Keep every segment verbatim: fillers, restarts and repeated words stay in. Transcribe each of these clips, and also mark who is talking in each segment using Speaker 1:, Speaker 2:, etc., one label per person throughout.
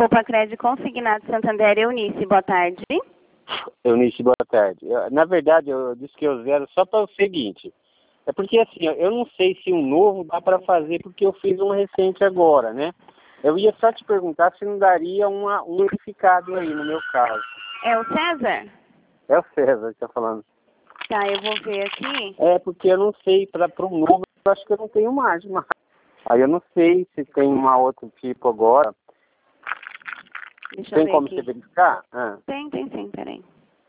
Speaker 1: Poupa Crédito Consignado Santander, Eunice, boa tarde.
Speaker 2: Eunice, boa tarde. Eu, na verdade, eu disse que eu zero só para o seguinte. É porque assim, eu não sei se um novo dá para fazer, porque eu fiz um recente agora, né? Eu ia só te perguntar se não daria uma, um unificado aí, no meu caso.
Speaker 1: É o César?
Speaker 2: É o César que está falando.
Speaker 1: Tá, eu vou ver aqui.
Speaker 2: É, porque eu não sei, para um novo, eu acho que eu não tenho margem mais. Aí eu não sei se tem uma outro tipo agora.
Speaker 1: Deixa
Speaker 2: Tem
Speaker 1: eu ver
Speaker 2: como
Speaker 1: aqui.
Speaker 2: você verificar? Ah.
Speaker 1: Tem, tem sim, peraí.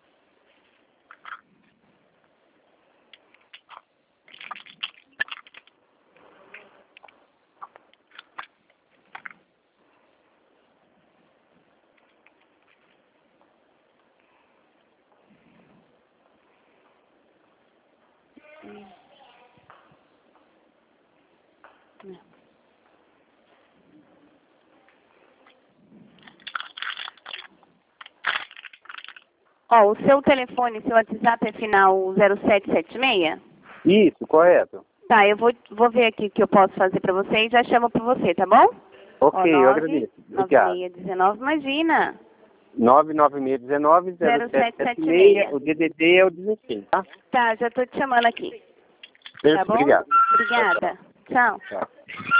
Speaker 1: Ó, o seu telefone, seu WhatsApp é final zero sete sete seis?
Speaker 2: Isso, correto.
Speaker 1: Tá, eu vou, vou ver aqui o que eu posso fazer pra você e já chamo pra você, tá bom?
Speaker 2: Ok,
Speaker 1: Ó,
Speaker 2: eu agradeço. Obrigado.
Speaker 1: nove seis um nove, imagina.
Speaker 2: nove nove seis um nove zero sete sete seis, o D D D é o dezesseis, tá?
Speaker 1: Tá, já tô te chamando aqui.
Speaker 2: Perfeito,
Speaker 1: Tá bom?
Speaker 2: obrigado.
Speaker 1: Obrigada. Tchau.
Speaker 2: Tchau.